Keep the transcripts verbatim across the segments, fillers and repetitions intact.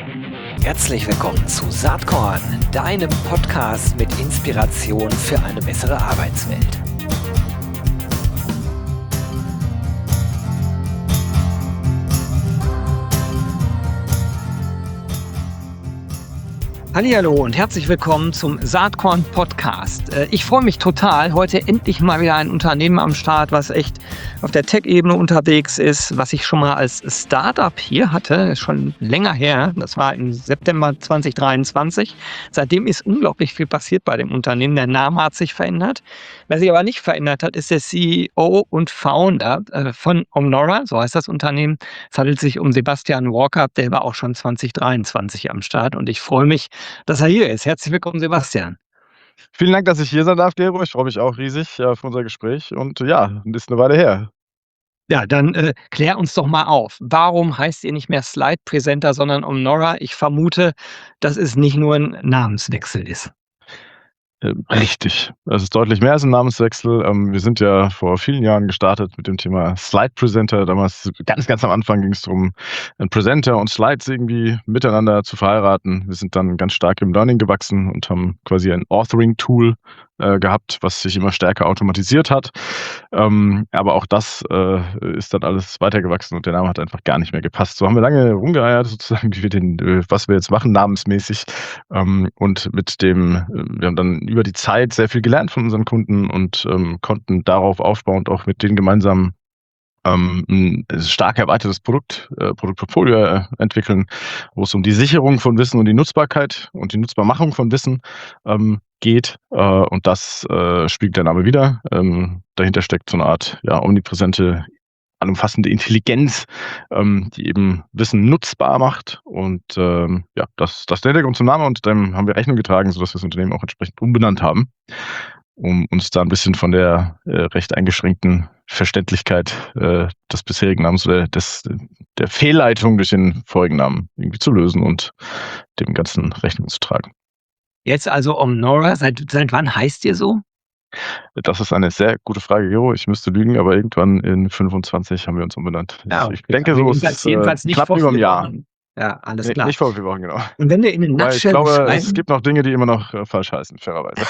Herzlich willkommen zu Saatkorn, deinem Podcast mit Inspiration für eine bessere Arbeitswelt. Hallihallo und herzlich willkommen zum Saatkorn Podcast. Ich freue mich total, heute endlich mal wieder ein Unternehmen am Start, was echt auf der Tech-Ebene unterwegs ist, was ich schon mal als Startup hier hatte, ist schon länger her, das war im September zwanzig dreiundzwanzig. Seitdem ist unglaublich viel passiert bei dem Unternehmen, der Name hat sich verändert. Was sich aber nicht verändert hat, ist der C E O und Founder von Omnora, so heißt das Unternehmen. Es handelt sich um Sebastian Walker, der war auch schon zwanzig dreiundzwanzig am Start und ich freue mich, dass er hier ist. Herzlich willkommen, Sebastian. Vielen Dank, dass ich hier sein darf, Gero. Ich freue mich auch riesig äh, auf unser Gespräch und ja, ist eine Weile her. Ja, dann äh, klär uns doch mal auf. Warum heißt ihr nicht mehr Slide Presenter, sondern Omnora? Ich vermute, dass es nicht nur ein Namenswechsel ist. Richtig. Es ist deutlich mehr als ein Namenswechsel. Wir sind ja vor vielen Jahren gestartet mit dem Thema Slide Presenter. Damals ganz, ganz am Anfang ging es darum, einen Presenter und Slides irgendwie miteinander zu verheiraten. Wir sind dann ganz stark im Learning gewachsen und haben quasi ein Authoring-Tool äh, gehabt, was sich immer stärker automatisiert hat. Ähm, aber auch das äh, ist dann alles weitergewachsen und der Name hat einfach gar nicht mehr gepasst. So haben wir lange rumgeeiert, sozusagen, wie wir den, was wir jetzt machen, namensmäßig. Ähm, und mit dem, wir haben dann über die Zeit sehr viel gelernt von unseren Kunden und ähm, konnten darauf aufbauend auch mit denen gemeinsam ähm, ein stark erweitertes Produkt, äh, Produktportfolio äh, entwickeln, wo es um die Sicherung von Wissen und die Nutzbarkeit und die Nutzbarmachung von Wissen ähm, geht. Äh, und das äh, spiegelt der Name wider. Ähm, dahinter steckt so eine Art ja, omnipräsente, allumfassende Intelligenz, ähm, die eben Wissen nutzbar macht. Und ähm, ja, das, das ist der Hintergrund zum Namen und dem haben wir Rechnung getragen, sodass wir das Unternehmen auch entsprechend umbenannt haben, um uns da ein bisschen von der äh, recht eingeschränkten Verständlichkeit äh, des bisherigen Namens oder des, der Fehlleitung durch den vorigen Namen irgendwie zu lösen und dem Ganzen Rechnung zu tragen. Jetzt also Omnora, seit, seit wann heißt ihr so? Das ist eine sehr gute Frage, Jo. Ich müsste lügen, aber irgendwann in fünfundzwanzig haben wir uns umbenannt. Ja, ich denke, so ist es jedenfalls nicht knapp vor über ein vier Jahr. Wochen. Ja, alles Nee, klar. nicht vor vier Wochen, genau. Und wenn wir in den Weil ich Nutshell glaube, es beschreiben, gibt noch Dinge, die immer noch äh, falsch heißen, fairerweise.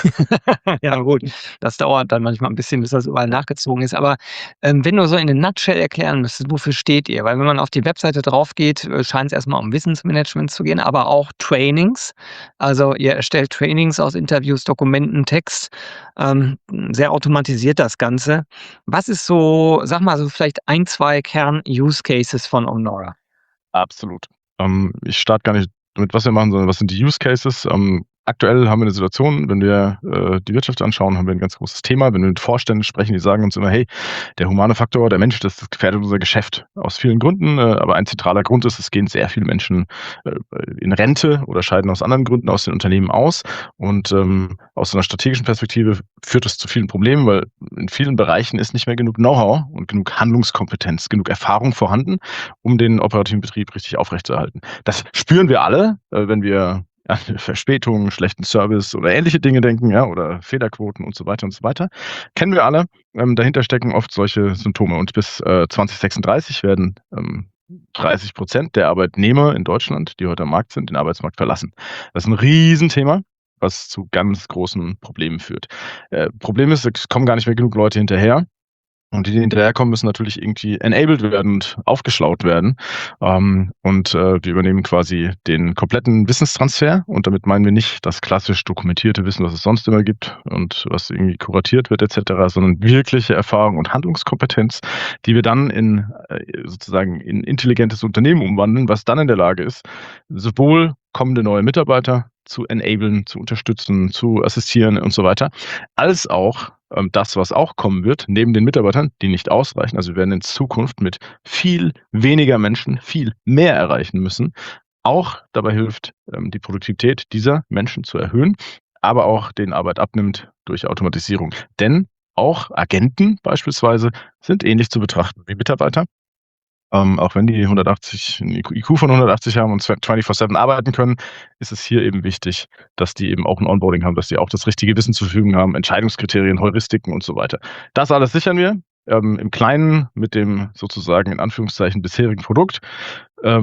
ja gut, das dauert dann manchmal ein bisschen, bis das überall nachgezogen ist. Aber ähm, wenn du so in den Nutshell erklären müsstest, wofür steht ihr? Weil wenn man auf die Webseite drauf geht, äh, scheint es erstmal um Wissensmanagement zu gehen, aber auch Trainings. Also ihr erstellt Trainings aus Interviews, Dokumenten, Text. Ähm, sehr automatisiert das Ganze. Was ist so, sag mal so vielleicht ein, zwei Kern-Use-Cases von Omnora? Absolut. Ähm, ich starte gar nicht damit, was wir machen, sondern was sind die Use Cases. Ähm, aktuell haben wir eine Situation, wenn wir äh, die Wirtschaft anschauen, haben wir ein ganz großes Thema. Wenn wir mit Vorständen sprechen, die sagen uns immer, hey, der humane Faktor, der Mensch, das, das gefährdet unser Geschäft. Aus vielen Gründen, äh, aber ein zentraler Grund ist, es gehen sehr viele Menschen äh, in Rente oder scheiden aus anderen Gründen aus den Unternehmen aus. Und ähm, aus einer strategischen Perspektive führt das zu vielen Problemen, weil in vielen Bereichen ist nicht mehr genug Know-how und genug Handlungskompetenz, genug Erfahrung vorhanden, um den operativen Betrieb richtig aufrechtzuerhalten. Das spüren wir alle, äh, wenn wir an Verspätungen, schlechten Service oder ähnliche Dinge denken, ja, oder Fehlerquoten und so weiter und so weiter. Kennen wir alle. Ähm, dahinter stecken oft solche Symptome. Und bis äh, zwanzig sechsunddreißig werden ähm, dreißig Prozent der Arbeitnehmer in Deutschland, die heute am Markt sind, den Arbeitsmarkt verlassen. Das ist ein Riesenthema, was zu ganz großen Problemen führt. Äh, Problem ist, es kommen gar nicht mehr genug Leute hinterher. Und die, die hinterherkommen, müssen natürlich irgendwie enabled werden und aufgeschlaut werden. Ähm, und äh, wir übernehmen quasi den kompletten Wissenstransfer. Und damit meinen wir nicht das klassisch dokumentierte Wissen, was es sonst immer gibt und was irgendwie kuratiert wird et cetera, sondern wirkliche Erfahrung und Handlungskompetenz, die wir dann in äh, sozusagen in intelligentes Unternehmen umwandeln, was dann in der Lage ist, sowohl kommende neue Mitarbeiter zu enablen, zu unterstützen, zu assistieren und so weiter, als auch ähm, das, was auch kommen wird, neben den Mitarbeitern, die nicht ausreichen. Also wir werden in Zukunft mit viel weniger Menschen viel mehr erreichen müssen. Auch dabei hilft, ähm, die Produktivität dieser Menschen zu erhöhen, aber auch den Arbeit abnimmt durch Automatisierung. Denn auch Agenten beispielsweise sind ähnlich zu betrachten wie Mitarbeiter. Ähm, auch wenn die hundertachtzig, ein I Q von hundertachtzig haben und vierundzwanzig sieben arbeiten können, ist es hier eben wichtig, dass die eben auch ein Onboarding haben, dass die auch das richtige Wissen zur Verfügung haben, Entscheidungskriterien, Heuristiken und so weiter. Das alles sichern wir ähm, im Kleinen mit dem sozusagen in Anführungszeichen bisherigen Produkt. Ähm,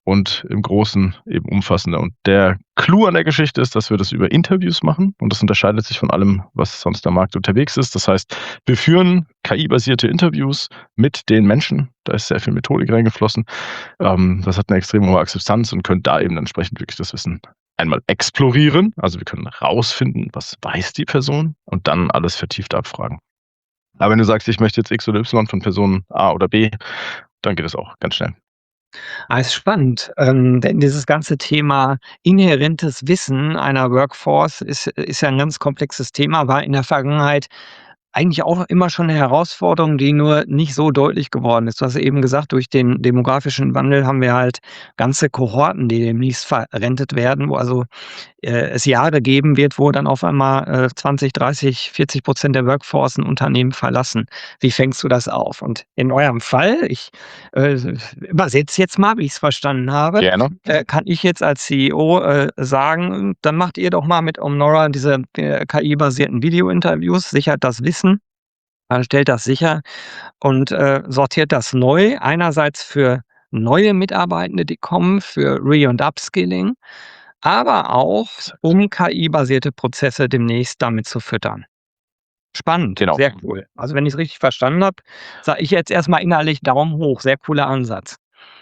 und im Großen eben umfassender. Und der Clou an der Geschichte ist, dass wir das über Interviews machen und das unterscheidet sich von allem, was sonst am Markt unterwegs ist. Das heißt, wir führen K I-basierte Interviews mit den Menschen. Da ist sehr viel Methodik reingeflossen. Ähm, das hat eine extrem hohe Akzeptanz und können da eben entsprechend wirklich das Wissen einmal explorieren. Also wir können rausfinden, was weiß die Person und dann alles vertieft abfragen. Aber wenn du sagst, ich möchte jetzt X oder Y von Person A oder B, dann geht es auch ganz schnell. Ah, ist spannend, ähm, denn dieses ganze Thema inhärentes Wissen einer Workforce ist ist ja 'n ganz komplexes Thema, war in der Vergangenheit eigentlich auch immer schon 'ne Herausforderung, die nur nicht so deutlich geworden ist. Du hast eben gesagt, durch den demografischen Wandel haben wir halt ganze Kohorten, die demnächst verrentet werden, wo also, äh, es Jahre geben wird, wo dann auf einmal, äh, zwanzig, dreißig, vierzig Prozent der Workforce 'n Unternehmen verlassen. Wie fängst du das auf? Und in eurem Fall, ich, äh, übersetze jetzt mal, wie ich's verstanden habe, Gerne. äh, kann ich jetzt als C E O, äh, sagen: „Dann macht ihr doch mal mit Omnora diese, äh, K I-basierten Video-Interviews, sichert das Wissen, äh, stellt das sicher und, äh, sortiert das neu, einerseits für neue Mitarbeitende, die kommen, für Re und Upskilling, aber auch, um K I-basierte Prozesse demnächst damit zu füttern.“ Spannend, Genau. sehr cool. Also, wenn ich's richtig verstanden habe, sage ich jetzt erst mal innerlich Daumen hoch, sehr cooler Ansatz.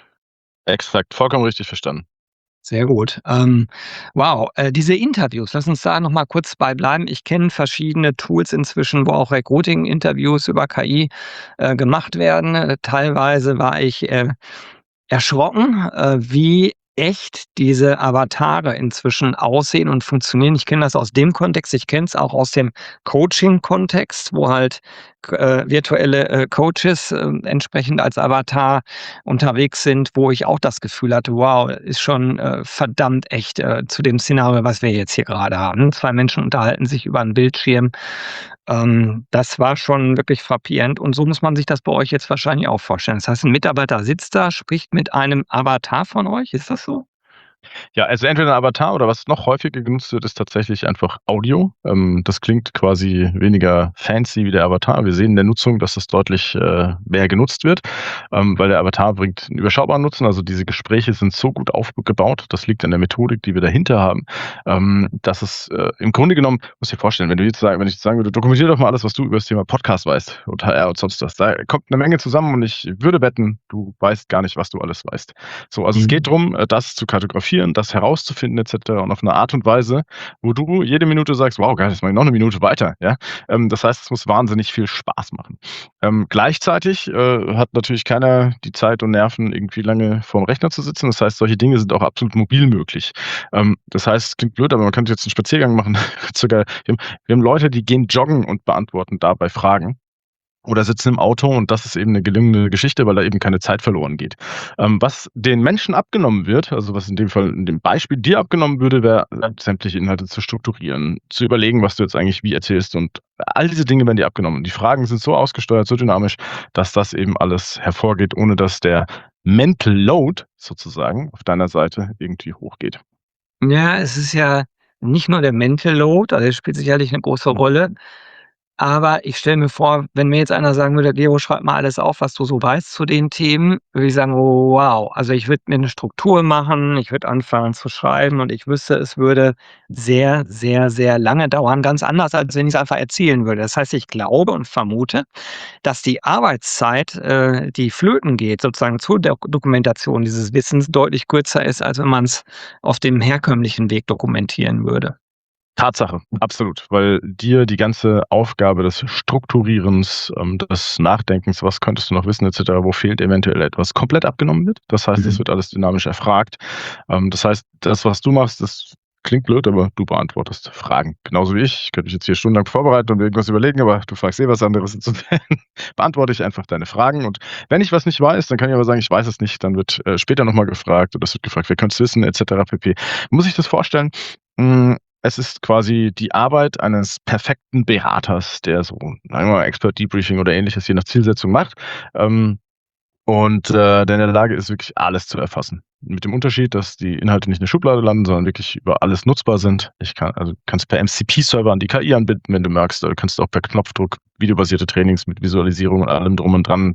Exakt, vollkommen richtig verstanden. Sehr gut. Ähm, wow, äh, diese Interviews, lass uns da noch mal kurz bei bleiben. Ich kenne verschiedene Tools inzwischen, wo auch Recruiting-Interviews über K I, äh, gemacht werden. Äh, teilweise war ich, äh, erschrocken, äh, wie echt diese Avatare inzwischen aussehen und funktionieren. Ich kenne das aus dem Kontext, ich kenne es auch aus dem Coaching-Kontext, wo halt k äh, virtuelle, äh, Coaches, ähm, entsprechend als Avatar unterwegs sind, wo ich auch das Gefühl hatte: „Wow, ist schon, äh, verdammt echt, äh, zu dem Szenario, was wir jetzt hier grade haben.“ Zwei Menschen unterhalten sich über 'n Bildschirm. Ähm, das war schon wirklich frappierend und so muss man sich das bei euch jetzt wahrscheinlich auch vorstellen. Das heißt, 'n Mitarbeiter sitzt da, spricht mit einem Avatar von euch, ist das so? Ja, also entweder 'n Avatar oder was noch häufiger genutzt wird, ist tatsächlich einfach Audio. Ähm, das klingt quasi weniger fancy wie der Avatar. Wir sehen in der Nutzung, dass das deutlich, äh, mehr genutzt wird, ähm, weil der Avatar bringt 'n überschaubaren Nutzen. Also, diese Gespräche sind so gut aufgebaut, das liegt an der Methodik, die wir dahinter haben, ähm, dass es, äh, im Grunde genommen musst dir vorstellen, wenn du jetzt sagen wenn ich jetzt sagen würde: „Dokumentiere doch mal alles, was du über das Thema Podcast weißt und H R und sonst was.“ Da kommt 'ne Menge zusammen und ich würde wetten, du weißt gar nicht, was du alles weißt. So, also es geht Mhm. drum, äh, das zu kartografieren, das herauszufinden et cetera und auf 'ne Art und Weise, wo du jede Minute sagst: „Wow, geil, jetzt mache ich noch 'ne Minute weiter“, ja? Ähm, das heißt, es muss wahnsinnig viel Spaß machen. Ähm, gleichzeitig, äh, hat natürlich keiner die Zeit und Nerven, irgendwie lange vorm Rechner zu sitzen. Das heißt, solche Dinge sind auch absolut mobil möglich. Ähm, das heißt, es klingt blöd, aber man könnte jetzt 'n Spaziergang machen, sogar wir haben wir haben Leute, die gehen joggen und beantworten dabei Fragen oder sitzen im Auto und das ist eben 'ne gelungene Geschichte, weil da eben keine Zeit verloren geht. Ähm, was den Menschen abgenommen wird, also was in dem Fall in dem Beispiel dir abgenommen würde, wäre, sämtliche Inhalte zu strukturieren, zu überlegen, was du jetzt eigentlich wie erzählst und all diese Dinge werden dir abgenommen. Die Fragen sind so ausgesteuert, so dynamisch, dass das eben alles hervorgeht, ohne dass der Mental Load sozusagen auf deiner Seite irgendwie hochgeht. Ja, es ist ja nicht nur der Mental Load, also, der spielt sicherlich 'ne große Rolle. Aber ich stelle mir vor, wenn mir jetzt einer sagen würde: „Gero, schreib mal alles auf, was du so weißt zu den Themen“, würde ich sagen: „Wow.“ Also, ich würde mir 'ne Struktur machen, ich würde anfangen zu schreiben und ich wüsste, es würde sehr, sehr, sehr lange dauern, ganz anders, als wenn ich's einfach erzählen würde. Das heißt, ich glaube und vermute, dass die Arbeitszeit, äh, die flöten geht, sozusagen zur Dok Dokumentation dieses Wissens deutlich kürzer ist, als wenn man's auf dem herkömmlichen Weg dokumentieren würde. Tatsache, absolut, weil dir die ganze Aufgabe des Strukturierens, ähm, des Nachdenkens, was könntest du noch wissen et cetera, wo fehlt eventuell etwas, komplett abgenommen wird. Das heißt, es Mhm. wird alles dynamisch erfragt. Ähm, das heißt, das, was du machst, das klingt blöd, aber du beantwortest Fragen. Genauso wie ich. Ich könnte mich jetzt hier stundenlang vorbereiten und irgendwas überlegen, aber du fragst eh was anderes. Insofern beantworte ich einfach deine Fragen und wenn ich was nicht weiß, dann kann ich aber sagen: „Ich weiß es nicht.“ Dann wird, äh, später noch mal gefragt oder es wird gefragt: „Wer könnte es wissen?“ et cetera pp. Man muss sich das vorstellen, hm, es ist quasi die Arbeit eines perfekten Beraters, der so, sagen wir mal, Expert Debriefing oder Ähnliches je nach Zielsetzung macht, ähm, und, äh, der in der Lage ist, wirklich alles zu erfassen. Mit dem Unterschied, dass die Inhalte nicht in der Schublade landen, sondern wirklich über alles nutzbar sind. Ich kann also, kannst per MCP-Server an die K I anbinden, wenn du magst, oder du kannst auch per Knopfdruck videobasierte Trainings mit Visualisierung und allem Drum und Dran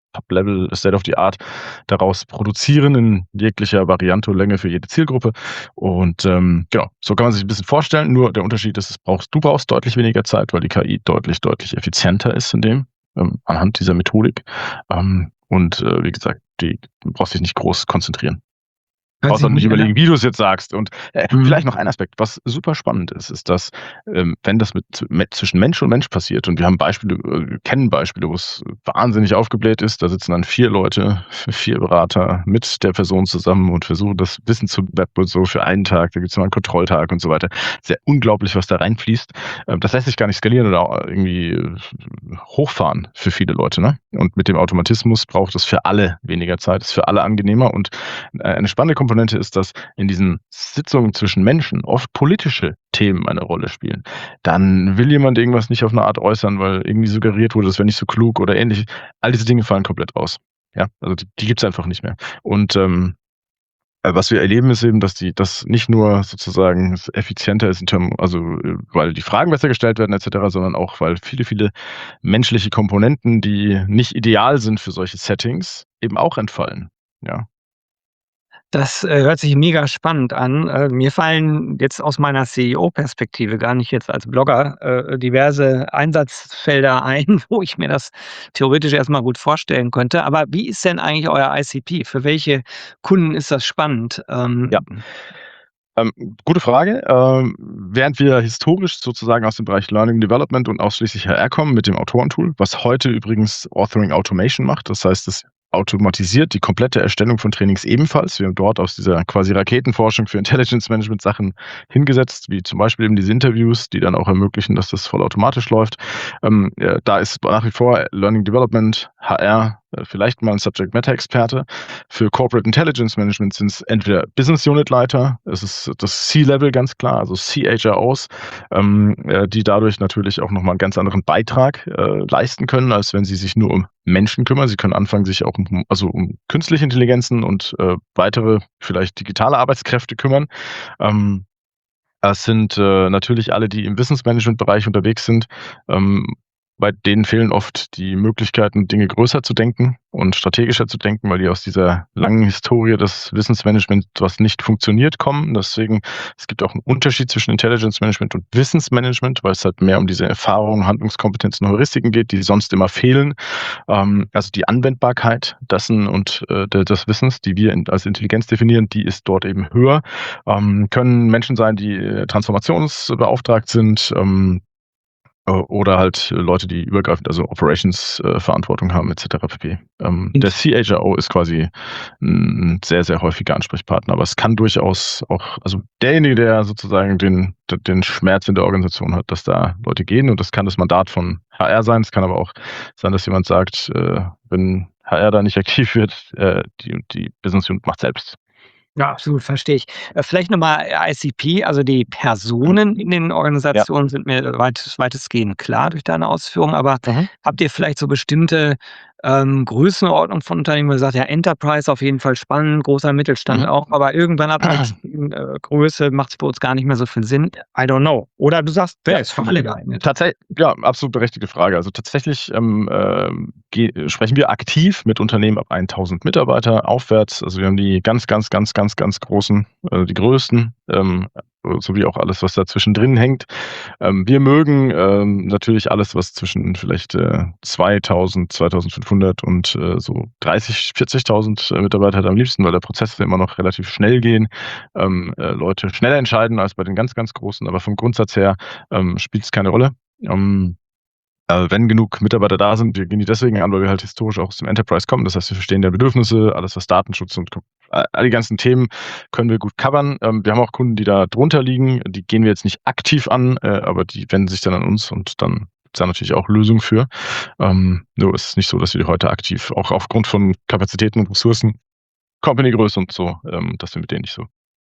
Top-Level, State of the Art daraus produzieren in jeglicher Variante und Länge für jede Zielgruppe. Und ähm, genau, so kann man sich ein bisschen vorstellen. Nur der Unterschied ist, es brauchst, du brauchst deutlich weniger Zeit, weil die K I deutlich, deutlich effizienter ist in dem, ähm, anhand dieser Methodik. Ähm, und äh, wie gesagt, die, du brauchst dich nicht groß konzentrieren. Hört Brauchst sich auch nicht gut an. überlegen, wie du es jetzt sagst. Und äh, Mhm. vielleicht noch ein Aspekt, was super spannend ist, ist, dass ähm, wenn das mit, mit zwischen Mensch und Mensch passiert, und wir haben Beispiele, äh, kennen Beispiele, wo es wahnsinnig aufgebläht ist, da sitzen dann vier Leute, vier Berater mit der Person zusammen und versuchen das Wissen zu mappen und so für einen Tag, da gibt es mal einen Kontrolltag und so weiter. Sehr unglaublich, was da reinfließt. Ähm, das lässt sich gar nicht skalieren oder irgendwie äh, hochfahren für viele Leute. Ne? Und mit dem Automatismus braucht es für alle weniger Zeit, ist für alle angenehmer. Und äh, eine spannende Komponente ist, dass in diesen Sitzungen zwischen Menschen oft politische Themen eine Rolle spielen. Dann will jemand irgendwas nicht auf eine Art äußern, weil irgendwie suggeriert wurde, das wäre nicht so klug oder ähnlich. All diese Dinge fallen komplett aus. Ja, also die, die gibt es einfach nicht mehr. Und ähm, äh, was wir erleben, ist eben, dass die, das nicht nur sozusagen effizienter ist in Termen, also äh, weil die Fragen besser gestellt werden et cetera, sondern auch, weil viele, viele menschliche Komponenten, die nicht ideal sind für solche Settings, eben auch entfallen. Ja. Das äh, hört sich mega spannend an. Äh, mir fallen jetzt aus meiner C E O-Perspektive, gar nicht jetzt als Blogger, äh, diverse Einsatzfelder ein, wo ich mir das theoretisch erstmal gut vorstellen könnte. Aber wie ist denn eigentlich euer I C P? Für welche Kunden ist das spannend? Ähm, Ja. Ähm, gute Frage. Ähm, während wir historisch sozusagen aus dem Bereich Learning Development und ausschließlich H R kommen mit dem Autorentool, was heute übrigens Authoring Automation macht, das heißt, es automatisiert die komplette Erstellung von Trainings ebenfalls. Wir haben dort aus dieser quasi Raketenforschung für Intelligence Management Sachen hingesetzt, wie zum Beispiel eben diese Interviews, die dann auch ermöglichen, dass das vollautomatisch läuft. Ähm, ja, da ist nach wie vor Learning Development, H R, äh, vielleicht mal ein Subject Matter Experte. Für Corporate Intelligence Management sind es entweder Business Unit Leiter, es ist das C-Level ganz klar, also C H R Os, ähm, äh, die dadurch natürlich auch nochmal einen ganz anderen Beitrag äh, leisten können, als wenn sie sich nur um Menschen kümmern. Sie können anfangen, sich auch um, also um künstliche Intelligenzen und äh, weitere, vielleicht digitale Arbeitskräfte kümmern. Ähm, das sind äh, natürlich alle, die im Wissensmanagement-Bereich unterwegs sind. Ähm, bei denen fehlen oft die Möglichkeiten, Dinge größer zu denken und strategischer zu denken, weil die aus dieser langen Historie des Wissensmanagements, was nicht funktioniert, kommen. Deswegen, es gibt auch einen Unterschied zwischen Intelligence Management und Wissensmanagement, weil es halt mehr um diese Erfahrungen, Handlungskompetenzen, Heuristiken geht, die sonst immer fehlen. Ähm, also die Anwendbarkeit dessen und äh, des Wissens, die wir in, als Intelligenz definieren, die ist dort eben höher. Ähm, können Menschen sein, die äh, transformationsbeauftragt sind, ähm, oder halt Leute, die übergreifend, also Operations-Verantwortung äh, haben, et cetera pp. Ähm, der C H R O ist quasi ein sehr, sehr häufiger Ansprechpartner, aber es kann durchaus auch, also derjenige, der sozusagen den, den Schmerz in der Organisation hat, dass da Leute gehen, und das kann das Mandat von H R sein, es kann aber auch sein, dass jemand sagt, äh, wenn H R da nicht aktiv wird, äh, die, die Business Unit macht selbst. Ja, absolut, verstehe ich. Äh, vielleicht nochmal I C P, also die Personen in den Ja. Organisationen sind mir weit, weitestgehend klar durch deine Ausführungen, aber Mhm. habt ihr vielleicht so bestimmte ähm, Größenordnung von Unternehmen, wo ihr sagt, ja, Enterprise auf jeden Fall spannend, großer Mittelstand Mhm. auch, aber irgendwann ab einer bestimmten äh, Größe macht es für uns gar nicht mehr so viel Sinn. I don't know. Oder du sagst, wer Ja. ist für alle geeignet? Tatsächlich, ja, absolut berechtigte Frage. Also tatsächlich ähm, äh, ge- sprechen wir aktiv mit Unternehmen ab tausend Mitarbeiter aufwärts. Also wir haben die ganz, ganz, ganz, ganz, ganz großen, äh, die größten, ähm, sowie auch alles, was dazwischen drin hängt. Ähm, wir mögen ähm, natürlich alles, was zwischen vielleicht äh, zweitausend, zweitausendfünfhundert und äh, so dreißig, vierzigtausend äh, Mitarbeiter hat am liebsten, weil der Prozess immer noch relativ schnell gehen, ähm, äh, Leute schneller entscheiden als bei den ganz, ganz großen. Aber vom Grundsatz her ähm, spielt es keine Rolle. Ähm, äh, wenn genug Mitarbeiter da sind, wir gehen die deswegen an, weil wir halt historisch auch aus dem Enterprise kommen. Das heißt, wir verstehen deren Bedürfnisse, alles was Datenschutz und äh, all die ganzen Themen können wir gut covern. Ähm, wir haben auch Kunden, die da drunter liegen. Die gehen wir jetzt nicht aktiv an, äh, aber die wenden sich dann an uns, und dann gibt es da natürlich auch Lösungen für. Ähm, nur ist es nicht so, dass wir die heute aktiv, auch aufgrund von Kapazitäten und Ressourcen, Companygröße und so, ähm, dass wir mit denen nicht so.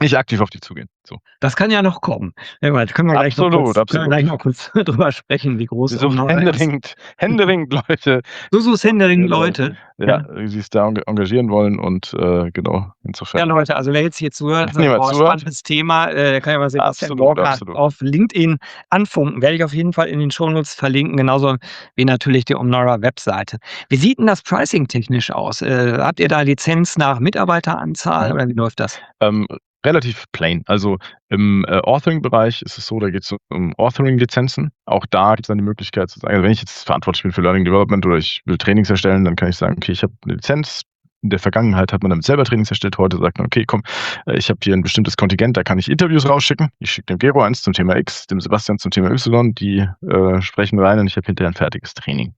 Nicht aktiv auf die zugehen. So. Das kann ja noch kommen. Ja, da können wir gleich noch Absolut, kurz, können wir absolut. gleich noch kurz drüber sprechen, wie groß Sie sucht Omnora ist. händeringend, händeringend Leute, Du suchst händeringend genau, Leute. ja, die sich da eng engagieren wollen und äh, genau, Ja, insofern. Leute, also wer jetzt hier zuhört, Wenn sagt: jemand „Boah, zuhört. spannendes Thema“, äh, der kann ja mal Sebastian Absolut, Gorka absolut. auf LinkedIn anfunken. Werde ich auf jeden Fall in den Shownotes verlinken, genauso wie natürlich die Omnora-Webseite. Wie sieht denn das Pricing technisch aus? Äh, habt ihr da Lizenz nach Mitarbeiteranzahl Mhm. oder wie läuft das? Ähm, relativ plain. Also im äh, Authoring-Bereich ist es so, da geht es um Authoring-Lizenzen. Auch da gibt es dann die Möglichkeit zu sagen, also wenn ich jetzt verantwortlich bin für Learning Development oder ich will Trainings erstellen, dann kann ich sagen, okay, ich habe eine Lizenz. In der Vergangenheit hat man damit selber Trainings erstellt. Heute sagt man, okay, komm, äh, ich habe hier ein bestimmtes Kontingent, da kann ich Interviews rausschicken. Ich schicke dem Gero eins zum Thema X, dem Sebastian zum Thema Y, die äh, sprechen rein und ich habe hinterher ein fertiges Training.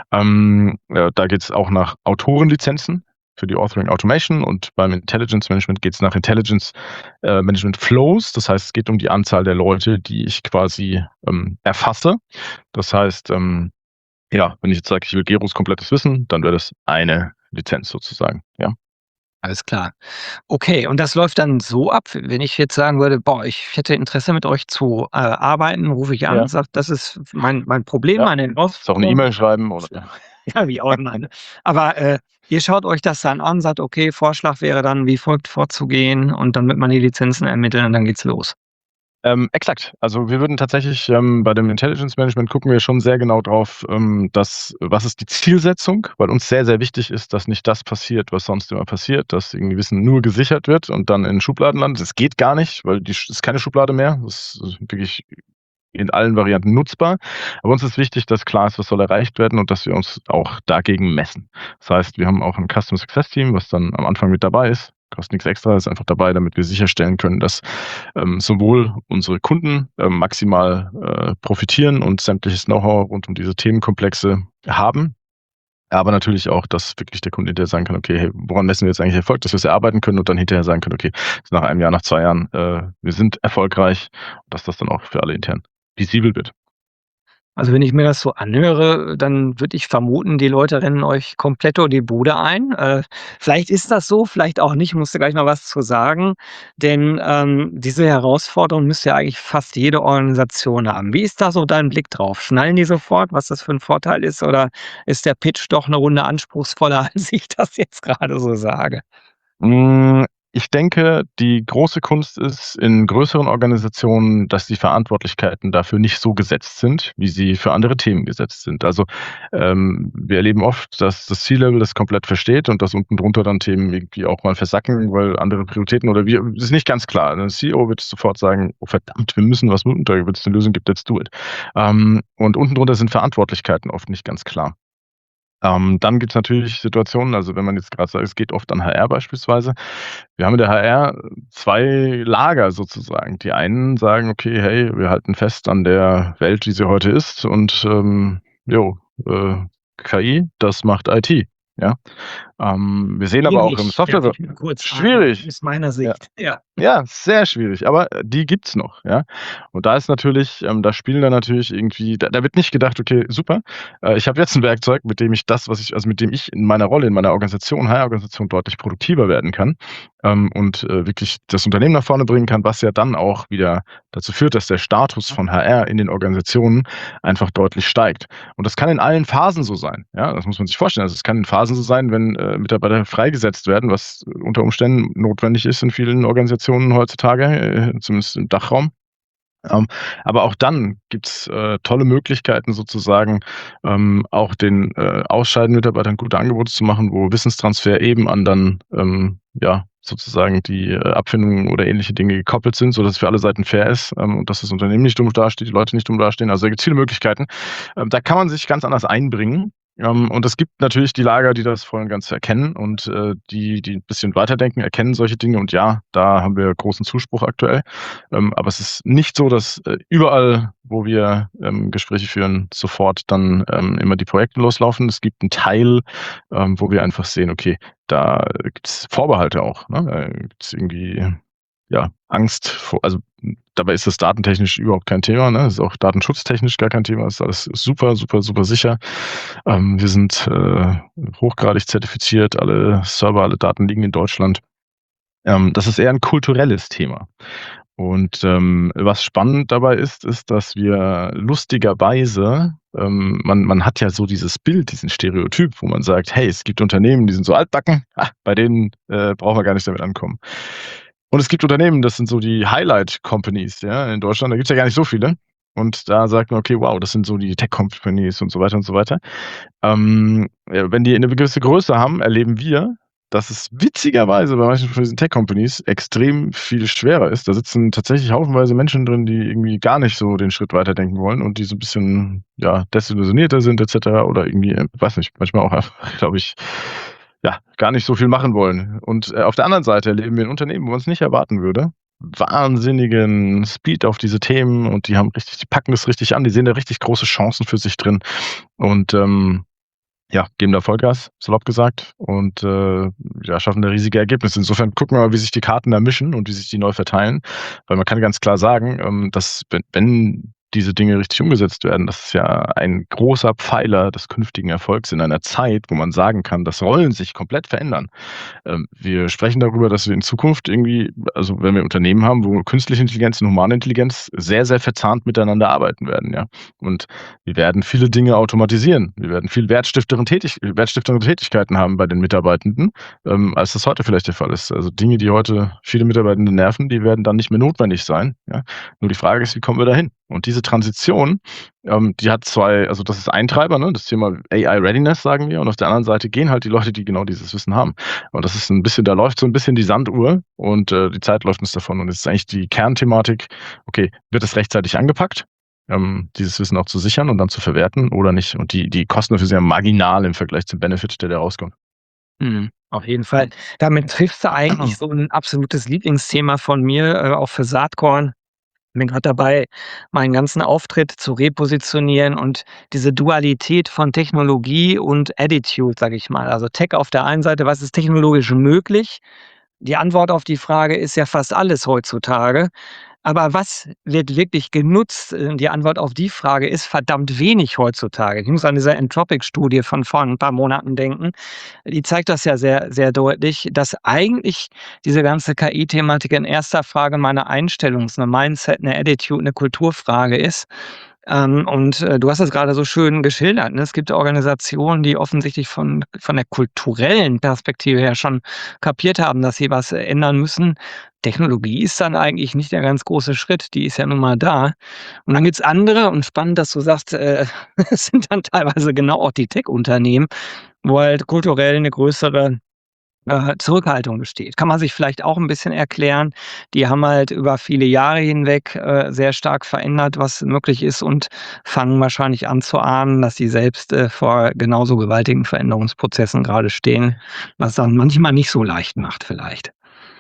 Ähm, ja, da geht es auch nach Autorenlizenzen für die Authoring Automation und beim Intelligence Management geht es nach Intelligence äh, Management Flows. Das heißt, es geht um die Anzahl der Leute, die ich quasi ähm, erfasse. Das heißt, ähm, ja, wenn ich jetzt sage, ich will Geros komplettes Wissen, dann wäre das eine Lizenz sozusagen, ja. Alles klar. Okay, und das läuft dann so ab, wenn ich jetzt sagen würde: „Boah, ich hätte Interesse mit euch zu, äh, arbeiten“, rufe ich an, Ja. sage: „Das ist mein mein Problem, Ja. meine Ist auch eine Herausforderung.“ E-Mail schreiben oder ja. Ja, wie auch immer, ne? Aber, äh, ihr schaut euch das dann an, sagt: „Okay, Vorschlag wäre dann, wie folgt vorzugehen“, und dann wird man die Lizenzen ermitteln und dann geht's los. Ähm, exakt. Also wir würden tatsächlich ähm, bei dem Intelligence Management gucken wir schon sehr genau drauf, ähm, dass was ist die Zielsetzung, weil uns sehr, sehr wichtig ist, dass nicht das passiert, was sonst immer passiert, dass irgendwie Wissen nur gesichert wird und dann in Schubladen landet. Das geht gar nicht, weil die Sch ist keine Schublade mehr. Das ist wirklich in allen Varianten nutzbar. Aber uns ist wichtig, dass klar ist, was soll erreicht werden und dass wir uns auch dagegen messen. Das heißt, wir haben auch ein Customer Success Team, was dann am Anfang mit dabei ist. Kostet nichts extra, ist einfach dabei, damit wir sicherstellen können, dass ähm, sowohl unsere Kunden ähm, maximal äh, profitieren und sämtliches Know-how rund um diese Themenkomplexe haben, aber natürlich auch, dass wirklich der Kunde hinterher sagen kann, okay, hey, woran messen wir jetzt eigentlich Erfolg, dass wir es erarbeiten können und dann hinterher sagen können, okay, nach einem Jahr, nach zwei Jahren, äh, wir sind erfolgreich, dass das dann auch für alle intern visibel wird. Also, wenn ich mir das so anhöre, dann würde ich vermuten, die Leute rennen euch komplett durch die Bude ein. Äh, vielleicht ist das so, vielleicht auch nicht, musst du gleich noch was zu sagen, denn, ähm, diese Herausforderung müsste ja eigentlich fast jede Organisation haben. Wie ist da so dein Blick drauf? Schnallen die sofort, was das für 'n Vorteil ist, oder ist der Pitch doch 'ne Runde anspruchsvoller, als ich das jetzt grade so sage? Hm, ich denke, die große Kunst ist in größeren Organisationen, dass die Verantwortlichkeiten dafür nicht so gesetzt sind, wie sie für andere Themen gesetzt sind. Also, ähm, wir erleben oft, dass das C-Level das komplett versteht und dass unten drunter dann Themen irgendwie auch mal versacken, weil andere Prioritäten oder wie ist nicht ganz klar. Der C E O wird sofort sagen: „Oh verdammt, wir müssen was tun, da wenn's 'ne Lösung gibt, let's do it.“ Ähm, und unten drunter sind Verantwortlichkeiten oft nicht ganz klar. Ähm, dann gibt's natürlich Situationen, also wenn man jetzt grad sagt, es geht oft an H R beispielsweise. Wir haben in der H R zwei Lager sozusagen. Die einen sagen: „Okay, hey, wir halten fest an der Welt, wie sie heute ist und, ähm, jo, äh, K I, das macht I T“, ja? Ähm, wir sehen aber auch im Schwierig, darf Software ich mal kurz fragen, schwierig. aus meiner Ja. Sicht, ja. Ja, sehr schwierig, aber die gibt's noch, ja? Und da ist natürlich ähm, da spielen dann natürlich irgendwie da da wird nicht gedacht: „Okay, super, äh, ich habe jetzt 'n Werkzeug, mit dem ich das, was ich also mit dem ich in meiner Rolle, in meiner Organisation, H R-Organisation deutlich produktiver werden kann, ähm, und, äh, wirklich das Unternehmen nach vorne bringen kann“, was ja dann auch wieder dazu führt, dass der Status von H R in den Organisationen einfach deutlich steigt. Und das kann in allen Phasen so sein, ja? Das muss man sich vorstellen. Also, es kann in Phasen so sein, wenn, äh, Mitarbeiter freigesetzt werden, was unter Umständen notwendig ist in vielen Organisationen heutzutage, äh, zumindest im Dachraum. Ähm, aber auch dann gibt's, äh, tolle Möglichkeiten sozusagen, ähm, auch den, äh, ausscheidenden Mitarbeitern gute Angebote zu machen, wo Wissenstransfer eben an dann, ähm, ja, sozusagen die, äh, Abfindungen oder ähnliche Dinge gekoppelt sind, sodass es für alle Seiten fair ist, ähm, und dass das Unternehmen nicht dumm dasteht, die Leute nicht dumm dastehen. Also, da gibt's viele Möglichkeiten. Ähm, da kann man sich ganz anders einbringen. Ähm, und es gibt natürlich die Lager, die das voll und ganz erkennen und, äh, die die 'n bisschen weiterdenken, erkennen solche Dinge und ja, da haben wir großen Zuspruch aktuell. Ähm, aber es ist nicht so, dass, äh, überall, wo wir, ähm, Gespräche führen, sofort dann, ähm, immer die Projekte loslaufen. Es gibt 'n Teil, ähm, wo wir einfach sehen, okay, da gibt's Vorbehalte auch, ne? Da gibt's irgendwie, ja, Angst vor also, dabei ist das datentechnisch überhaupt kein Thema, ne? Das ist auch datenschutztechnisch gar kein Thema. Das ist alles super, super, super sicher. Ähm, wir sind, äh, hochgradig zertifiziert, alle Server, alle Daten liegen in Deutschland. Ähm, das ist eher ein kulturelles Thema. Und, ähm, was spannend dabei ist, ist, dass wir lustigerweise ähm, man man hat ja so dieses Bild, diesen Stereotyp, wo man sagt: „Hey, es gibt Unternehmen, die sind so altbacken, ah, bei denen, äh, brauchen wir gar nicht damit ankommen.“ Und es gibt Unternehmen, das sind so die Highlight Companies, ja, in Deutschland, da gibt's ja gar nicht so viele. Und da sagt man: „Okay, wow, das sind so die Tech Companies“ und so weiter und so weiter. Ähm, ja, wenn die eine gewisse Größe haben, erleben wir, dass es witzigerweise bei manchen von diesen Tech-Companies extrem viel schwerer ist. Da sitzen tatsächlich haufenweise Menschen drin, die irgendwie gar nicht so den Schritt weiterdenken wollen und die so 'n bisschen, ja, desillusionierter sind et cetera oder irgendwie, äh, weiß nicht, manchmal auch einfach, glaube ich, ja, gar nicht so viel machen wollen. Und, äh, auf der anderen Seite erleben wir 'n Unternehmen, wo man's nicht erwarten würde, wahnsinnigen Speed auf diese Themen und die haben richtig die packen das richtig an. Die sehen da richtig große Chancen für sich drin und, ähm, ja, geben da Vollgas, salopp gesagt, und, äh, ja, schaffen da riesige Ergebnisse. Insofern gucken wir mal, wie sich die Karten da mischen und wie sich die neu verteilen. Weil man kann ganz klar sagen, ähm, dass wenn wenn diese Dinge richtig umgesetzt werden, das ist ja ein großer Pfeiler des künftigen Erfolgs in einer Zeit, wo man sagen kann, dass Rollen sich komplett verändern. Ähm, wir sprechen darüber, dass wir in Zukunft irgendwie also, wenn wir Unternehmen haben, wo künstliche Intelligenz und humane Intelligenz sehr, sehr verzahnt miteinander arbeiten werden, ja. Und wir werden viele Dinge automatisieren. Wir werden viel wertstifteren Tätig wertstiftere Tätigkeiten haben bei den Mitarbeitenden, ähm, als das heute vielleicht der Fall ist. Also, Dinge, die heute viele Mitarbeitende nerven, die werden dann nicht mehr notwendig sein, ja. Nur die Frage ist, wie kommen wir dahin? Und diese Transition, ähm, die hat zwei also, das ist ein Treiber, ne, das Thema A I Readiness, sagen wir, und auf der anderen Seite gehen halt die Leute, die genau dieses Wissen haben. Und das ist ein bisschen da läuft so ein bisschen die Sanduhr und, äh, die Zeit läuft uns davon. Und jetzt ist eigentlich die Kernthematik: Okay, wird es rechtzeitig angepackt, ähm, dieses Wissen auch zu sichern und dann zu verwerten oder nicht? Und die die Kosten dafür sind ja marginal im Vergleich zum Benefit, der da rauskommt. Mhm, auf jeden Fall. Damit triffst du eigentlich so ein absolutes Lieblingsthema von mir, äh, auch für Saatkorn. Bin grad dabei, meinen ganzen Auftritt zu repositionieren und diese Dualität von Technologie und Attitude, sage ich mal. Also Tech auf der einen Seite, was ist technologisch möglich? Die Antwort auf die Frage ist ja fast alles heutzutage. Aber was wird wirklich genutzt? Äh, die Antwort auf die Frage ist verdammt wenig heutzutage. Ich muss an diese Anthropic-Studie von vor ein paar Monaten denken. Die zeigt das ja sehr, sehr deutlich, dass eigentlich diese ganze K I-Thematik in erster Frage mal 'ne Einstellungs 'ne Mindset, 'ne Attitude, 'ne Kulturfrage ist. Ähm, und, äh, du hast es gerade so schön geschildert, ne? Es gibt Organisationen, die offensichtlich von von der kulturellen Perspektive her schon kapiert haben, dass sie was äh, ändern müssen. Technologie ist dann eigentlich nicht der ganz große Schritt, die ist ja nun mal da. Und dann gibt's andere und spannend, dass du sagst, äh, es sind dann teilweise genau auch die Tech-Unternehmen, wo halt kulturell 'ne größere äh, Zurückhaltung besteht. Kann man sich vielleicht auch ein bisschen erklären. Die haben halt über viele Jahre hinweg, äh, sehr stark verändert, was möglich ist und fangen wahrscheinlich an zu ahnen, dass sie selbst, äh, vor genauso gewaltigen Veränderungsprozessen gerade stehen, was dann manchmal nicht so leicht macht vielleicht.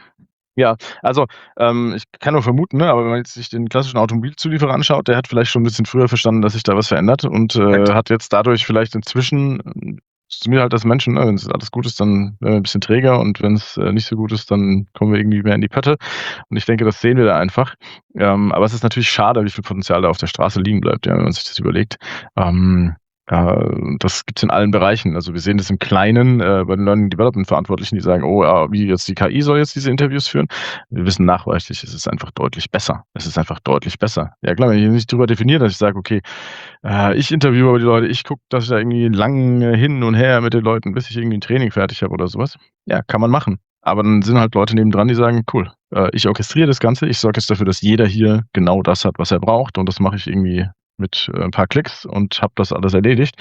Ja, also, ähm, ich kann nur vermuten, ne, aber wenn man jetzt sich den klassischen Automobilzulieferer anschaut, der hat vielleicht schon 'n bisschen früher verstanden, dass sich da was verändert und, äh, hat jetzt dadurch vielleicht inzwischen ähm, ist mir halt als Menschen, ne, wenn's alles gut ist, dann werden wir 'n bisschen träger und wenn's, äh, nicht so gut ist, dann kommen wir irgendwie mehr in die Pötte. Und ich denke, das sehen wir da einfach. Ähm, aber es ist natürlich schade, wie viel Potenzial da auf der Straße liegen bleibt, ja, wenn man sich das überlegt. Ähm, äh, das gibt's in allen Bereichen. Also, wir sehen das im Kleinen, äh, bei den Learning Development Verantwortlichen, die sagen: „Oh, ja, wie jetzt die K I soll jetzt diese Interviews führen?“ Wir wissen nachweislich, es ist einfach deutlich besser. Es ist einfach deutlich besser. Ja klar, wenn ich nicht drüber definiere, dass ich sage: „Okay, äh, ich interviewe aber die Leute, ich gucke, dass ich da irgendwie lang äh, hin und her mit den Leuten, bis ich irgendwie 'n Training fertig habe“ oder so was. Ja, kann man machen. Aber dann sind halt Leute nebendran, die sagen: „Cool, äh, ich orchestriere das Ganze. Ich sorge jetzt dafür, dass jeder hier genau das hat, was er braucht und das mache ich irgendwie mit, äh, 'n paar Klicks und habe das alles erledigt.“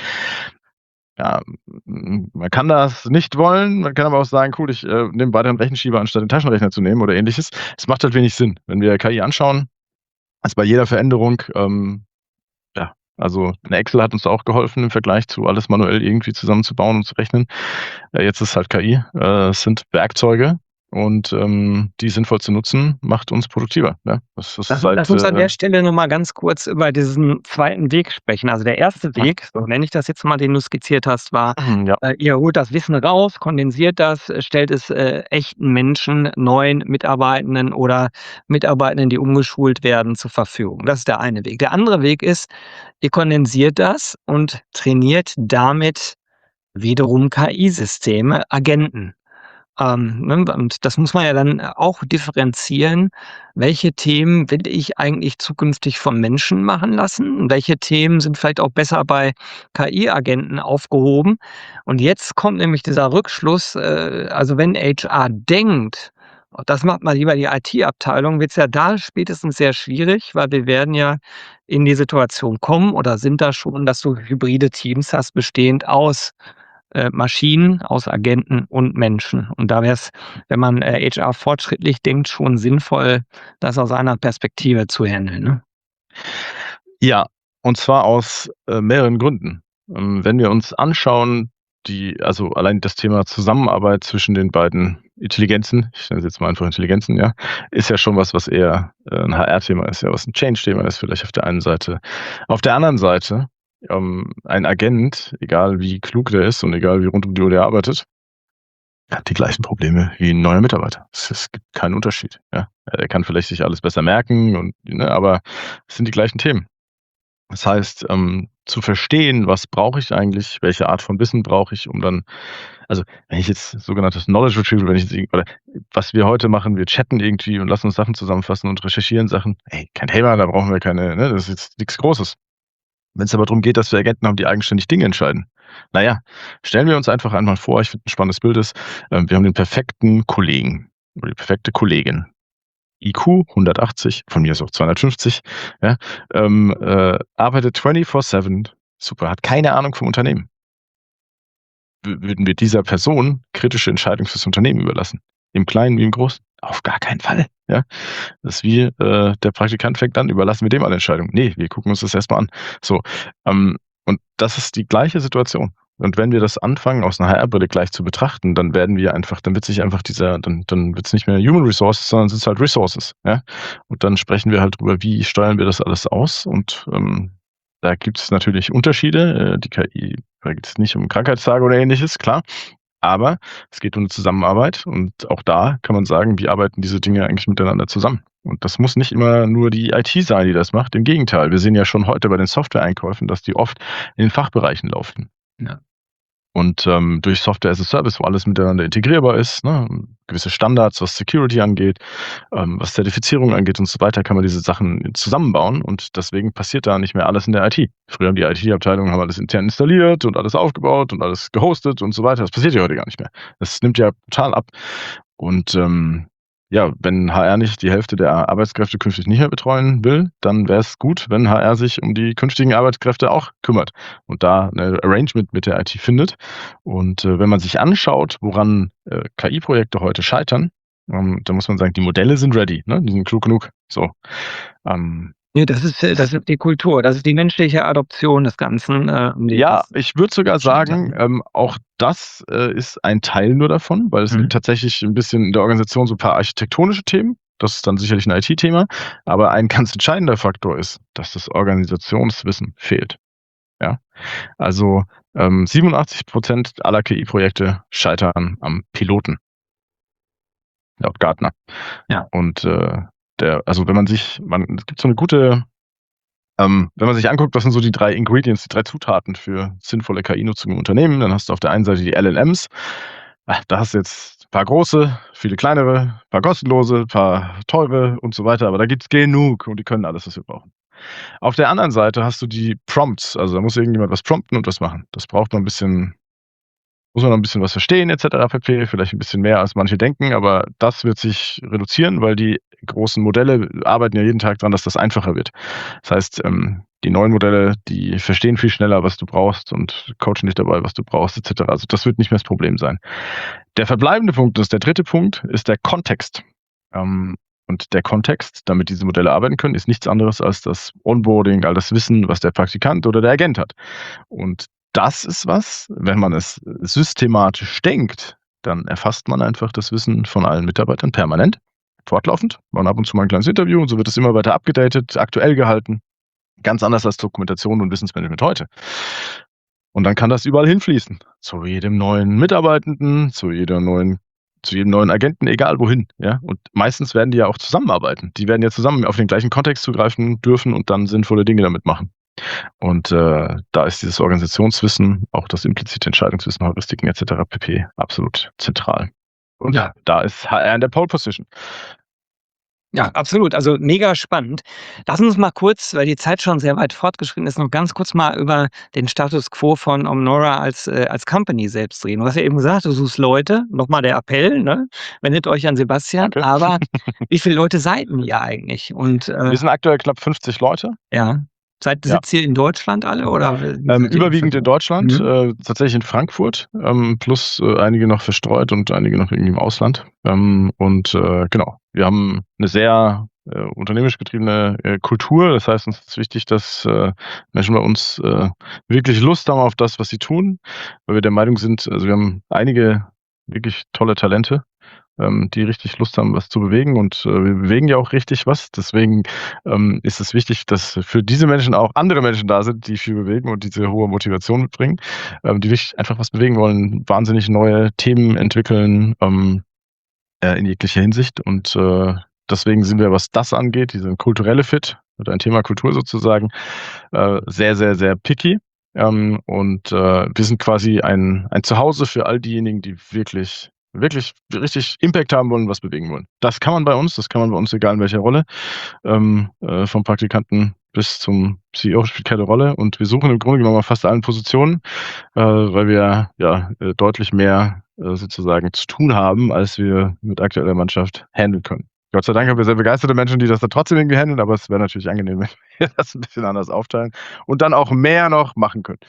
Ja, hm, man kann das nicht wollen, man kann aber auch sagen: „Cool, ich, äh, nehme weiter 'n Rechenschieber, anstatt den Taschenrechner zu nehmen“ oder Ähnliches. Es macht halt wenig Sinn. Wenn wir K I anschauen, also bei jeder Veränderung, ähm, ja, also 'ne Excel hat uns auch geholfen im Vergleich zu alles manuell irgendwie zusammenzubauen und zu rechnen. Äh, jetzt ist halt K I. Äh, es sind Werkzeuge und, ähm, die sinnvoll zu nutzen, macht uns produktiver, ne? Das ist Lass lass seit, uns an äh der Stelle noch mal ganz kurz über diesen zweiten Weg sprechen. Also, der erste Weg, so nenne ich das jetzt mal, den du skizziert hast, war, ja. äh, ihr holt das Wissen raus, kondensiert das, äh, stellt es, äh, echten Menschen, neuen Mitarbeitenden oder Mitarbeitenden, die umgeschult werden, zur Verfügung. Das ist der eine Weg. Der andere Weg ist, ihr kondensiert das und trainiert damit wiederum K I-Systeme, Agenten. Ähm, ne, und das muss man ja dann auch differenzieren. Welche Themen will ich eigentlich zukünftig von Menschen machen lassen? Und welche Themen sind vielleicht auch besser bei K I-Agenten aufgehoben? Und jetzt kommt nämlich dieser Rückschluss, äh, also wenn H R denkt, das macht mal lieber die I T-Abteilung, wird es ja da spätestens sehr schwierig, weil wir werden ja in die Situation kommen oder sind da schon, dass du hybride Teams hast, bestehend aus äh, Maschinen, aus Agenten und Menschen. Und da wäre es, wenn man äh, H R fortschrittlich denkt, schon sinnvoll, das aus einer Perspektive zu handeln, ne? Ja, und zwar aus äh, mehreren Gründen. Ähm, wenn wir uns anschauen, die, also allein das Thema Zusammenarbeit zwischen den beiden Intelligenzen, ich nenne es jetzt mal einfach Intelligenzen, ja, ist ja schon was, was eher äh, ein H R-Thema ist, ja, was ein Change-Thema ist, vielleicht auf der einen Seite. Auf der anderen Seite, ähm, ein Agent, egal wie klug der ist und egal wie rund um die Uhr der arbeitet, hat die gleichen Probleme wie ein neuer Mitarbeiter. Es, es gibt keinen Unterschied. Ja. Er kann vielleicht sich alles besser merken, und, ne, aber es sind die gleichen Themen. Das heißt, ähm, zu verstehen, was brauche ich eigentlich, welche Art von Wissen brauche ich, um dann, also wenn ich jetzt sogenanntes Knowledge Retrieval, wenn ich jetzt, oder was wir heute machen, wir chatten irgendwie und lassen uns Sachen zusammenfassen und recherchieren Sachen, ey, kein Thema, da brauchen wir keine, ne, das ist jetzt nichts Großes. Wenn es aber darum geht, dass wir Agenten haben, die eigenständig Dinge entscheiden. Naja, stellen wir uns einfach einmal vor, ich finde ein spannendes Bild ist, ähm, wir haben den perfekten Kollegen oder die perfekte Kollegin. I Q hundertachtzig, von mir ist auch zweihundertfünfzig, ja, ähm, äh, arbeitet vierundzwanzig sieben, super, hat keine Ahnung vom Unternehmen. W würden wir dieser Person kritische Entscheidungen fürs Unternehmen überlassen? Im Kleinen wie im Großen? Auf gar keinen Fall, ja. Das ist wie, äh, der Praktikant fängt an, überlassen wir dem alle Entscheidungen. Ne, wir gucken uns das erst mal an. So, ähm, und das ist die gleiche Situation. Und wenn wir das anfangen, aus 'ner H R-Brille gleich zu betrachten, dann werden wir einfach, dann wird sich einfach dieser, dann dann wird's nicht mehr Human Resources, sondern sind's halt Resources, ja? Und dann sprechen wir halt drüber, wie steuern wir das alles aus? Und, ähm, da gibt's natürlich Unterschiede. Äh, die K I, da geht's nicht um Krankheitstage oder Ähnliches, klar. Aber es geht um 'ne Zusammenarbeit und auch da kann man sagen, wie arbeiten diese Dinge eigentlich miteinander zusammen? Und das muss nicht immer nur die I T sein, die das macht. Im Gegenteil, wir sehen ja schon heute bei den Software-Einkäufen, dass die oft in den Fachbereichen laufen. Ja. Und ähm, durch Software as a Service, wo alles miteinander integrierbar ist, ne, gewisse Standards, was Security angeht, ähm, was Zertifizierung angeht und so weiter, kann man diese Sachen zusammenbauen und deswegen passiert da nicht mehr alles in der I T. Früher haben die I T-Abteilungen haben alles intern installiert und alles aufgebaut und alles gehostet und so weiter. Das passiert ja heute gar nicht mehr. Das nimmt ja total ab. Und ähm, ja, wenn H R nicht die Hälfte der Arbeitskräfte künftig nicht mehr betreuen will, dann wäre es gut, wenn H R sich um die künftigen Arbeitskräfte auch kümmert und da eine Arrangement mit der I T findet. Und äh, wenn man sich anschaut, woran äh, K I-Projekte heute scheitern, ähm, dann muss man sagen, die Modelle sind ready, ne? Die sind klug genug. So. Ähm, Ne, das ist äh, das ist die Kultur, das ist die menschliche Adoption des Ganzen, äh, um die Ja, das ich würde sogar sagen, scheitern. ähm, auch das äh, ist ein Teil nur davon, weil es Mhm. gibt tatsächlich ein bisschen in der Organisation so ein paar architektonische Themen. Das ist dann sicherlich ein I T-Thema. Aber ein ganz entscheidender Faktor ist, dass das Organisationswissen fehlt. Ja, also ähm, siebenundachtzig Prozent aller K I-Projekte scheitern am Piloten, laut Gartner. Ja. Und äh, der, also wenn man sich, man, es gibt so eine gute, ähm, wenn man sich anguckt, was sind so die drei Ingredients, die drei Zutaten für sinnvolle K I-Nutzung im Unternehmen, dann hast du auf der einen Seite die L L Ms. Ah, da hast du jetzt ein paar große, viele kleinere, ein paar kostenlose, ein paar teure und so weiter, aber da gibt's genug und die können alles, was wir brauchen. Auf der anderen Seite hast du die Prompts, also da muss irgendjemand was prompten und was machen. Das braucht man ein bisschen, muss man noch ein bisschen was verstehen et cetera pp., vielleicht ein bisschen mehr als manche denken, aber das wird sich reduzieren, weil die großen Modelle arbeiten ja jeden Tag dran, dass das einfacher wird. Das heißt, ähm, die neuen Modelle, die verstehen viel schneller, was du brauchst und coachen dich dabei, was du brauchst et cetera. Also das wird nicht mehr das Problem sein. Der verbleibende Punkt, das ist der dritte Punkt, ist der Kontext. Ähm, und der Kontext, damit diese Modelle arbeiten können, ist nichts anderes als das Onboarding, all das Wissen, was der Praktikant oder der Agent hat. Und das ist was, wenn man es systematisch denkt, dann erfasst man einfach das Wissen von allen Mitarbeitern permanent, fortlaufend. Man ab und zu mal ein kleines Interview und so wird es immer weiter abgedatet, aktuell gehalten. Ganz anders als Dokumentation und Wissensmanagement heute. Und dann kann das überall hinfließen. Zu jedem neuen Mitarbeitenden, zu jeder neuen, zu jedem neuen Agenten, egal wohin. Ja? Und meistens werden die ja auch zusammenarbeiten. Die werden ja zusammen auf den gleichen Kontext zugreifen dürfen und dann sinnvolle Dinge damit machen. Und äh, da ist dieses Organisationswissen, auch das implizite Entscheidungswissen, Heuristiken et cetera pp. Absolut zentral. Und Ja. da ist H R in der Pole Position. Ja, absolut. Also mega spannend. Lass uns mal kurz, weil die Zeit schon sehr weit fortgeschritten ist, noch ganz kurz mal über den Status quo von Omnora als, äh, als Company selbst reden. Du hast ja eben gesagt, du suchst Leute. Nochmal der Appell, ne? Wendet euch an Sebastian. Danke. Aber wie viele Leute seid ihr eigentlich? Und äh, Wir sind aktuell knapp fünfzig Leute. ja, seid, Ja. sitzt ihr in Deutschland alle oder? wie Ähm, seid ihr überwiegend in verteilt? Deutschland, Mhm. äh, tatsächlich in Frankfurt, ähm, plus äh, einige noch verstreut und einige noch irgendwie im Ausland. Ähm, und äh, genau, wir haben eine sehr äh, unternehmerisch getriebene äh, Kultur. Das heißt, uns ist wichtig, dass äh, Menschen bei uns äh, wirklich Lust haben auf das, was sie tun, weil wir der Meinung sind, also wir haben einige wirklich tolle Talente, ähm, die richtig Lust haben, was zu bewegen, und äh, wir bewegen ja auch richtig was. Deswegen ähm, ist es wichtig, dass für diese Menschen auch andere Menschen da sind, die viel bewegen und diese hohe Motivation mitbringen, ähm, die wirklich einfach was bewegen wollen, wahnsinnig neue Themen entwickeln, ähm, äh, in jeglicher Hinsicht. Und äh, deswegen sind wir, was das angeht, diese kulturelle Fit oder ein Thema Kultur sozusagen, äh, sehr, sehr, sehr picky. Ähm, und äh, wir sind quasi ein, ein Zuhause für all diejenigen, die wirklich wirklich richtig Impact haben wollen, was bewegen wollen. Das kann man bei uns, das kann man bei uns, egal in welcher Rolle, ähm, äh, vom Praktikanten bis zum C E O spielt keine Rolle, und wir suchen im Grunde genommen auf fast allen Positionen, äh, weil wir ja äh, deutlich mehr äh, sozusagen zu tun haben, als wir mit aktueller Mannschaft handeln können. Gott sei Dank haben wir sehr begeisterte Menschen, die das dann trotzdem irgendwie handeln, aber es wäre natürlich angenehm, wenn wir das ein bisschen anders aufteilen und dann auch mehr noch machen können.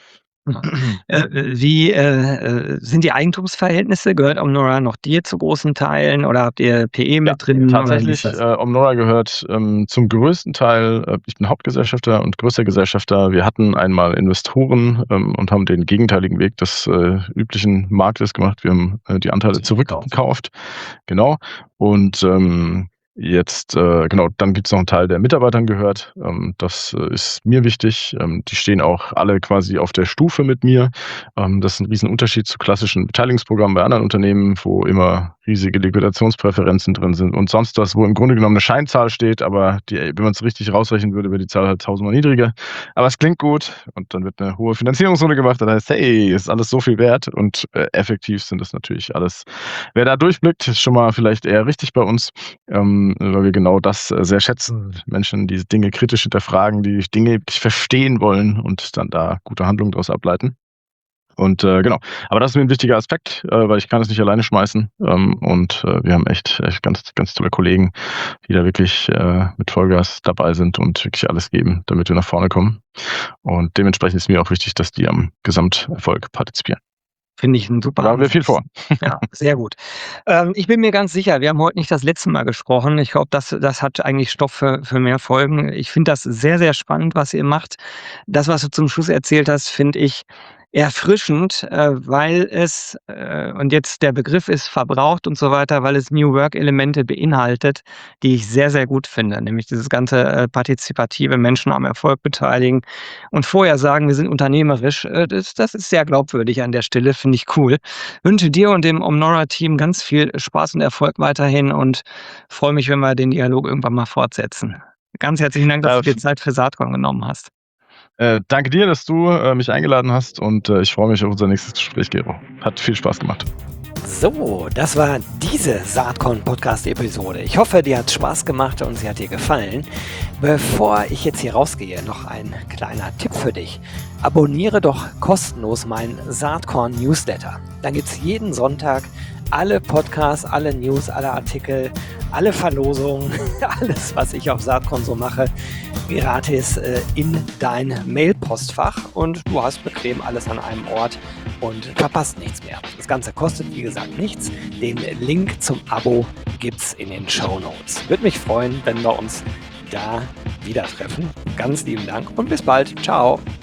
Äh, wie äh, äh, sind die Eigentumsverhältnisse? Gehört Omnora noch dir zu großen Teilen oder habt ihr P E mit Ja, drin? Oder wie tatsächlich, ist das? äh, Omnora gehört ähm, zum größten Teil, äh, ich bin Hauptgesellschafter und größter Gesellschafter. Wir hatten einmal Investoren ähm, und haben den gegenteiligen Weg des äh, üblichen Marktes gemacht. Wir haben äh, die Anteile zurückgekauft. Genau. Und ähm, jetzt, äh, genau, dann gibt es noch einen Teil, der Mitarbeitern gehört. Ähm, das äh, ist mir wichtig. Ähm, die stehen auch alle quasi auf der Stufe mit mir. Ähm, das ist ein Riesenunterschied zu klassischen Beteiligungsprogrammen bei anderen Unternehmen, wo immer riesige Liquidationspräferenzen drin sind und sonst was, wo im Grunde genommen eine Scheinzahl steht, aber die, wenn man es richtig rausrechnen würde, wäre die Zahl halt tausendmal niedriger. Aber es klingt gut, und dann wird eine hohe Finanzierungsrunde gemacht, dann heißt, hey, ist alles so viel wert, und äh, effektiv sind das natürlich alles. Wer da durchblickt, ist schon mal vielleicht eher richtig bei uns, ähm, weil wir genau das äh, sehr schätzen. Menschen, die Dinge kritisch hinterfragen, die Dinge wirklich verstehen wollen und dann da gute Handlungen daraus ableiten. Und äh, genau, aber das ist mir ein wichtiger Aspekt, äh, weil ich kann es nicht alleine schmeißen. Ähm, und äh, wir haben echt, echt ganz, ganz tolle Kollegen, die da wirklich äh, mit Vollgas dabei sind und wirklich alles geben, damit wir nach vorne kommen. Und dementsprechend ist mir auch wichtig, dass die am Gesamterfolg partizipieren. Finde ich ein super Da haben wir viel Ansatz. vor. Ja, sehr gut. Ähm, ich bin mir ganz sicher, wir haben heute nicht das letzte Mal gesprochen. Ich glaube, das, das hat eigentlich Stoff für, für mehr Folgen. Ich finde das sehr, sehr spannend, was ihr macht. Das, was du zum Schluss erzählt hast, finde ich erfrischend, äh, weil es, äh, und jetzt der Begriff ist verbraucht und so weiter, weil es New Work-Elemente beinhaltet, die ich sehr, sehr gut finde. Nämlich dieses ganze äh, partizipative Menschen am Erfolg beteiligen und vorher sagen, wir sind unternehmerisch. Äh, das, das ist sehr glaubwürdig an der Stelle, finde ich cool. Wünsche dir und dem Omnora-Team ganz viel Spaß und Erfolg weiterhin und freue mich, wenn wir den Dialog irgendwann mal fortsetzen. Ganz herzlichen Dank, dass Äh, du dir Zeit für Saatkorn genommen hast. Äh, danke dir, dass du äh, mich eingeladen hast, und äh, ich freue mich auf unser nächstes Gespräch, Gero. Hat viel Spaß gemacht. So, das war diese Saatkorn-Podcast-Episode. Ich hoffe, dir hat Spaß gemacht und sie hat dir gefallen. Bevor ich jetzt hier rausgehe, noch ein kleiner Tipp für dich. Abonniere doch kostenlos meinen Saatkorn-Newsletter. Dann gibt es jeden Sonntag alle Podcasts, alle News, alle Artikel, alle Verlosungen, alles, was ich auf Saatkorn so mache, gratis äh, in dein Mailpostfach, und du hast bequem alles an einem Ort und verpasst nichts mehr. Das Ganze kostet, wie gesagt, nichts. Den Link zum Abo gibt's in den Shownotes. Würde mich freuen, wenn wir uns da wieder treffen. Ganz lieben Dank und bis bald. Ciao.